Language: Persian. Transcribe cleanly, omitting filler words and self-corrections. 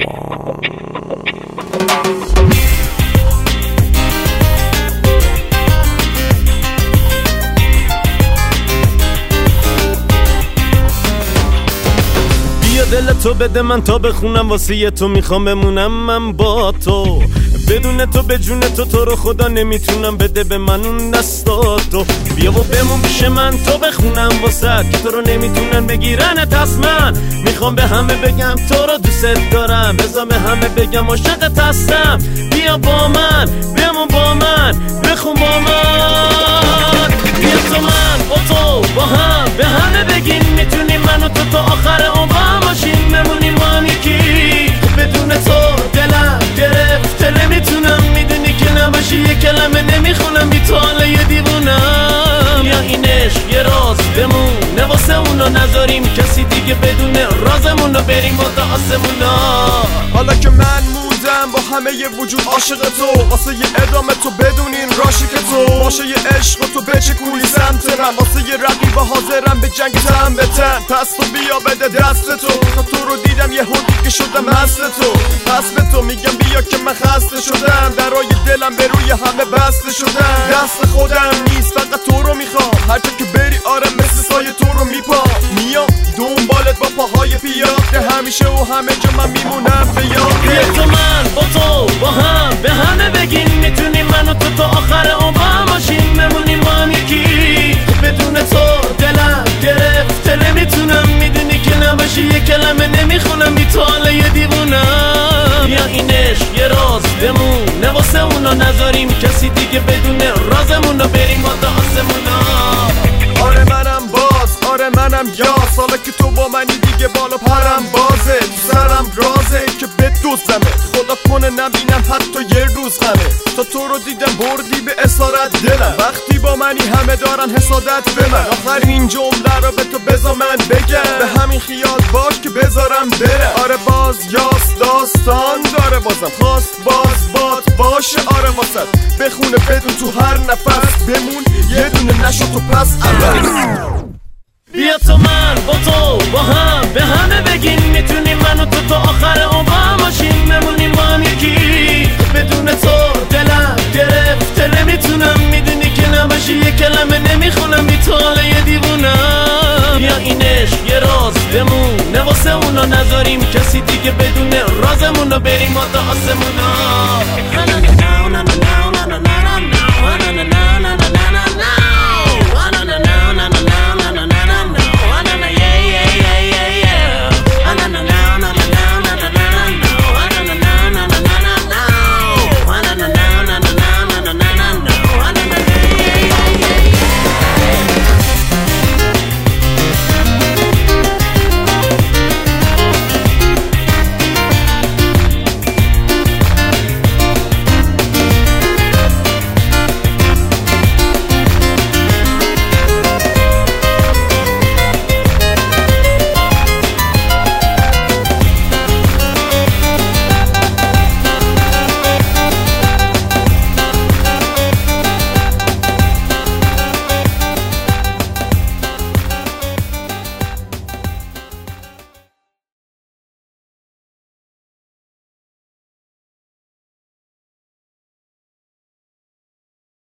دل تو بده من تا بخونم واسه تو میخوام بمونم من با تو بدون تو به جون تو رو خدا نمیتونم بده به من اون دستاتو بیا و بمون پیش من تو بخونم واسه که تو رو نمیتونن بگیرنت از من میخوام به همه بگم تو رو دوست دارم بذار به همه بگم عاشقت هستم بیا با من بمون با من بخون با من بیا تو من با تو با هم به همه بگین میتونیم من و تو آخر عمرم باشیم بمونیم با هم یکی بدون تو دلم گرفته نمیتونم میدونی که نباشی یه کلمه نمیخونم بی تو حالا یه دیوونم یا این عشق یه راز بمونه واسه اونا نذاریم کسی دیگه بدونه رازمونو بریم واسه آسمونا حالا که من موندم با همه ی وجود عاشق تو واسه یه ادامه تو بدونین راشی که تو باشه یه عشق تو بچکونی سمت من واسه یه رقیب حاضرم به جنگ تن به تن پس تو بیا بده دست تو تا تو رو دیدم یه هودی که شدم مست تو پس به تو میگم بیا که من خسته شدم درای دلم به روی همه بسته شدم دست خودم نیست فقط تو رو میخوام هر جا که بری آره مثل سایه تو رو میپام میام دنبالت با پاهای پیاده همیشه و همه جا من میمونم به یاد بیا تو من با تو با هم به همه بگین میتونیم من و تو آخر عمرم باشیم بمونیم با هم یکی بدون تو دلم گرفته نمیتونم میدونی که نباشی یه کلمه نمیخونم بی تو حالا یه دیوونم یا این عشق یه راز بمونه واسه اونا نذاریم کسی دیگه بدونه رازمونو بریم واسه آسمونا آره منم باز آره منم یاس حالا که تو با منی دیگه بالا پرم بازه تو سرم رازه که بدوزمه خدا کنه نبینم حتی یه روز غمه تا تو رو دیدم بردی به اسارت دلم وقتی با منی همه دارن حسادت به من آخرین جمله رو به تو بذار من بگم به همین خیال باش که بذارم برم آره باز یاس داستان داره بازم خواست باز باشه آره واسد بخونه بدون تو هر نفس بمون یه دونه نشو تو پس بیا تو من با تو با هم به همه بگین میتونیم من و تو آخر عمرم باشیم بمونیم با هم یکی بدون تو دلم گرفته نمیتونم میدونی که نباشی یه کلمه نمیخونم بی تو حالا یه دیوونم یا این عشق یه راز بمونه واسه اونا نذاریم کسی دیگه بدونه رازمونو بریم واسه آسمونا